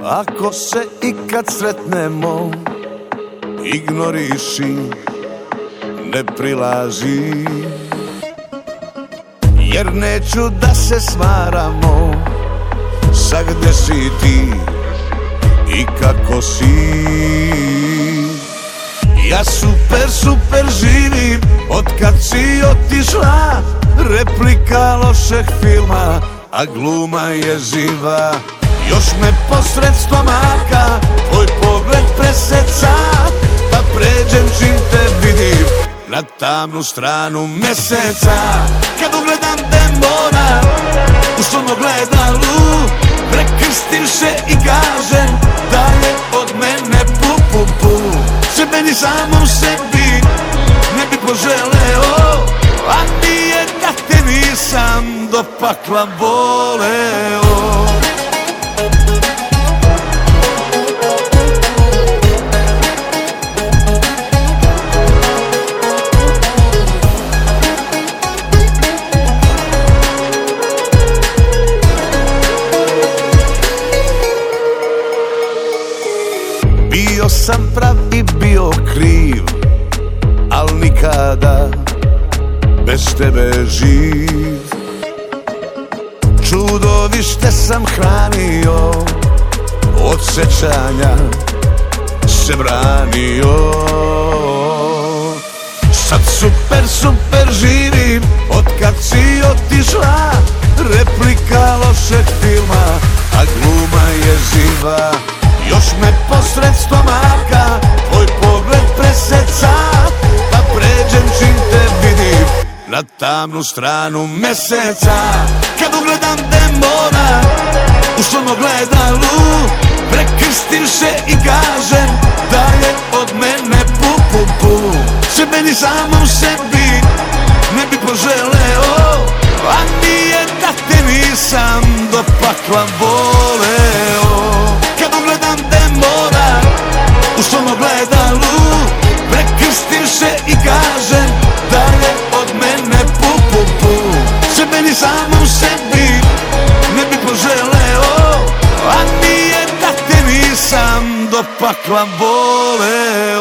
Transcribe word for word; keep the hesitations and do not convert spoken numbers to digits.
Ako se ikad sretnemo, ignoriši, ne prilazi, jer neću da se smaramo sa gde si ti i kako si. Ja super, super živim od kad si otišla, replika lošeg filma, a gluma je živa. Još me posred stomaka tvoj pogled preseca, pa pređem čim te vidim na tamnu stranu meseca. Kad ugledam demona u svom ogledalu, prekrstim se i kažem da je od mene pu pu pu. Sebe ni samom sebi ne bi poželeo, a nije da te nisam do pakla voleo. Bio sam prav i bio kriv, al nikada bez tebe živ. Čudovište sam hranio, od sećanja se branio. Sad super, super živim od kad si otišla, replika lošeg filma, a gluma je živa. Još me posred stomaka tvoj pogled preseca, pa pređem čim te vidim na tamnu stranu meseca. Kad ugledam demona u svom ogledalu, prekrstim se i kažem da je od mene pu pu pu. Sebe ni samom sebi ne bi poželeo, a nije da te nisam do pakla voleo. Kad ugledam demona u svom ogledalu, prekrstim se i kažem da je od mene pu pu pu. Sebe ni samom sebi ne bi poželeo, a nije da te nisam do pakla voleo.